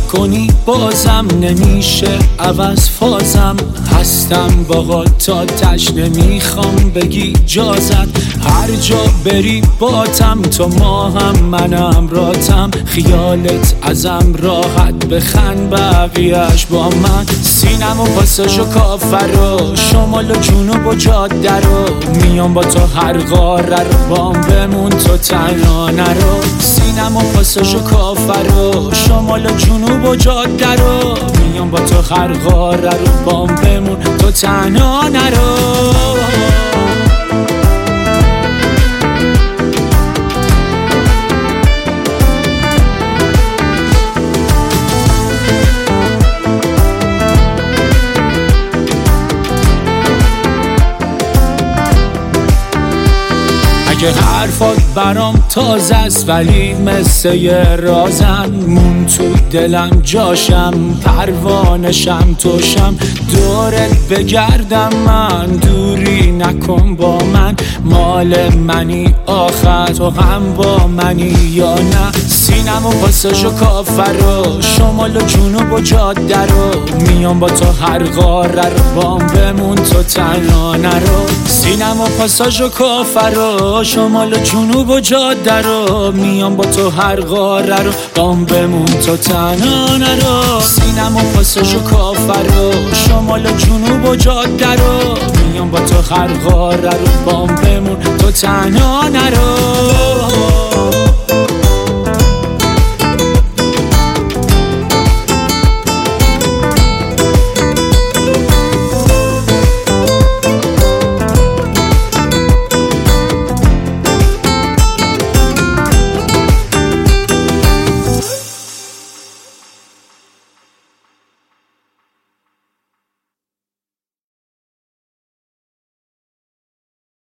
کنی بازم نمیشه عوض فازم. هستم باقا تا تشنه میخوام بگی جازت. هر جا بری باتم تو ماهم منم راتم. خیالت ازم راحت بخند بقیهش با من. سینم و پاساژ و کافر رو شمال و جنوب و جاده رو. میام با تو هر قاره رو بام بمون تو تنها نرو. سینم و پاساژ و کافر رو شمال و جنوب و جاده رو. میام با تو هر قاره رو بام بمون تو تنها نرو. اگه حرفات برام تازه است ولی مثل یه رازن. مون تو دلم جاشم پروانشم توشم. دورت بگردم من دوری نکن با من. مال منی آخر تو هم با منی یا نه. سینم و پاساژ و کافر رو شمال و جنوب و جاده رو. میام با تو هر قاره رو بام بمون تو تنها نرو. سینم و پاساژ و کافر رو شمال و جنوب و جاده رو. میام با تو هر قاره رو بام بمون تو تنها نرو. سینم و پاساژ و کافر رو شمال و جنوب و جاده رو. میام با تو هر قاره رو بام بمون تو تنها نرو.